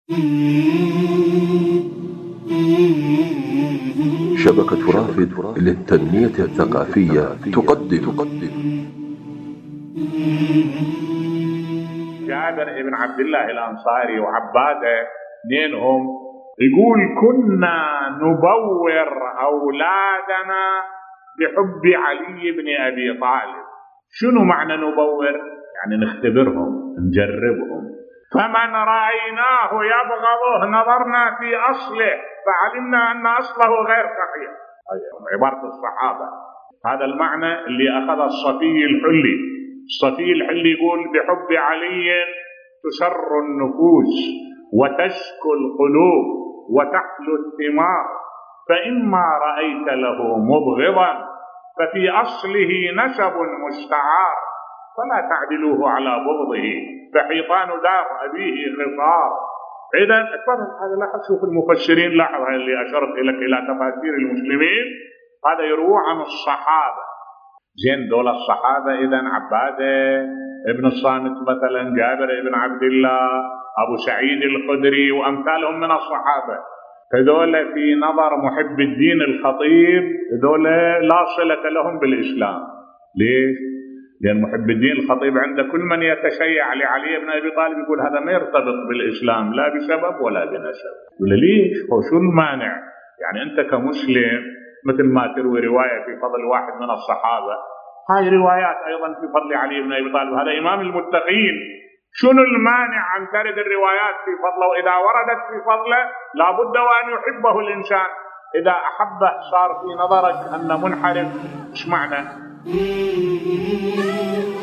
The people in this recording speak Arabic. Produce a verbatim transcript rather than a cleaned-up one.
شبكة رافد للتنمية الثقافية تقدم جابر بن عبد الله الأنصاري وعبادة اثنينهم يقول كنا نبور أولادنا بحب علي بن أبي طالب. شنو معنى نبور؟ يعني نختبرهم نجربهم. فمن رأيناه يبغضه نظرنا في أصله فعلمنا أن أصله غير صحيح. عبارة الصحابة. هذا المعنى اللي أخذ الصفي الحلي. الصفي الحلي يقول بحب علي تسر النفوس وتشكو القلوب وتحلو الثمار، فإما رأيت له مبغضا ففي أصله نسب مستعار، فلا تعدلوه على بغضه فحيطان دار أبيه خصار. إذا تفضل هذا لاحظ، شوف المفسرين، لاحظ اللي أشرت لك إلى تفاسير المسلمين، هذا يروى عن الصحابة. زين دول الصحابة إذا عبادة ابن الصامت مثلا، جابر ابن عبد الله، أبو سعيد الخدري وأمثالهم من الصحابة، هذول في نظر محب الدين الخطيب هذول لا صلة لهم بالإسلام. ليش؟ لأن محب الدين الخطيب عند كل من يتشيع لعلي بن أبي طالب يقول هذا ما يرتبط بالإسلام لا بسبب ولا بنسب. يقول ليش؟ هو شو المانع؟ يعني أنت كمسلم مثل ما تروي رواية في فضل واحد من الصحابة، هاي روايات أيضا في فضل علي بن أبي طالب، هذا إمام المتقين. شنو المانع أن ترد الروايات في فضله؟ وإذا وردت في فضله لابد وأن يحبه الإنسان. إذا أحبه صار في نظرك أن منحرف. إيش معنى؟